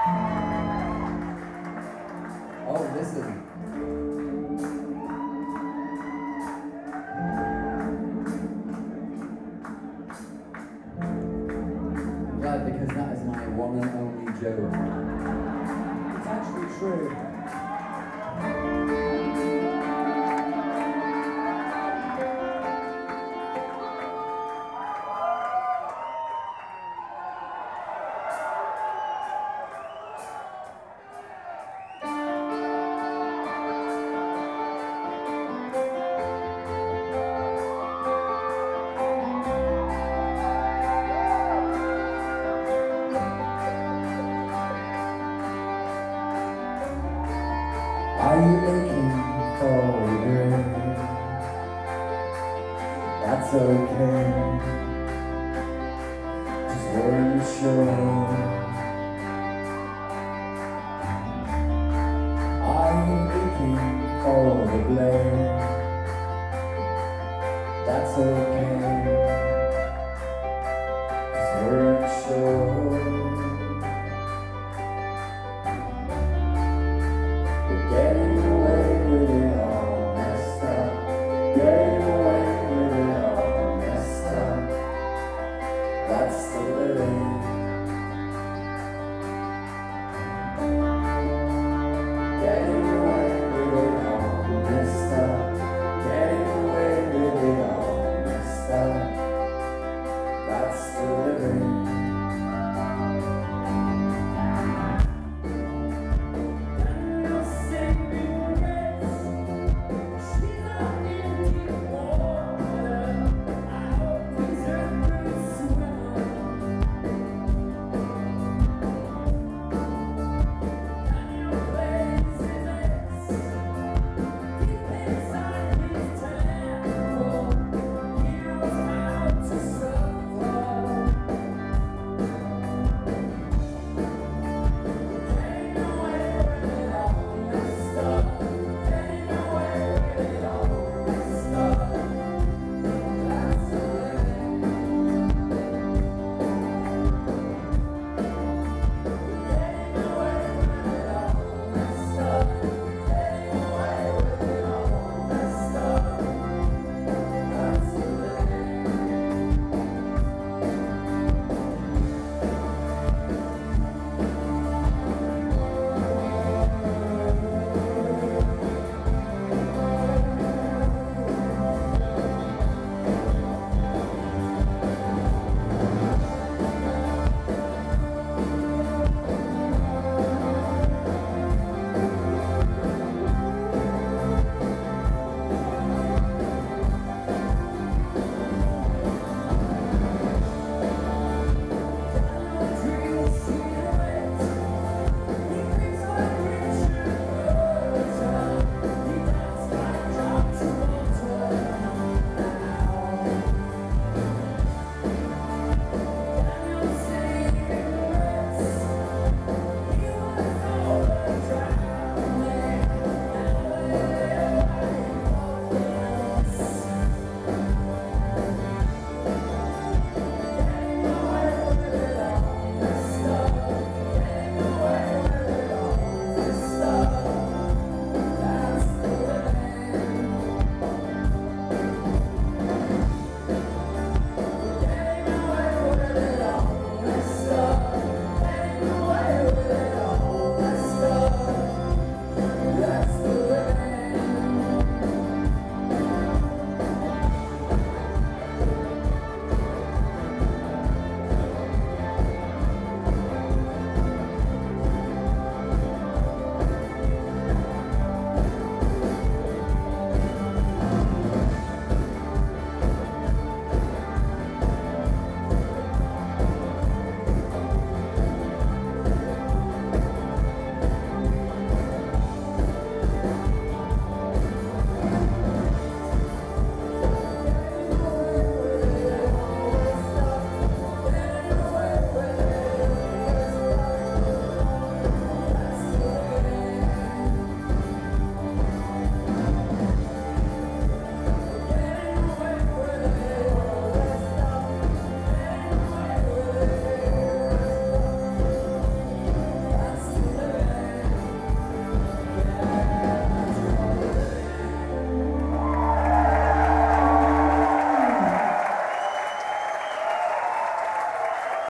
Oh, listen. I'm glad because that is my one and only joke. It's actually true. Are you aching for regret? That's okay, 'cause we're sure. Are you aching for the blame? That's okay, 'cause we're sure. Getting away with it all messed up. Getting away with it all messed up. That's the living.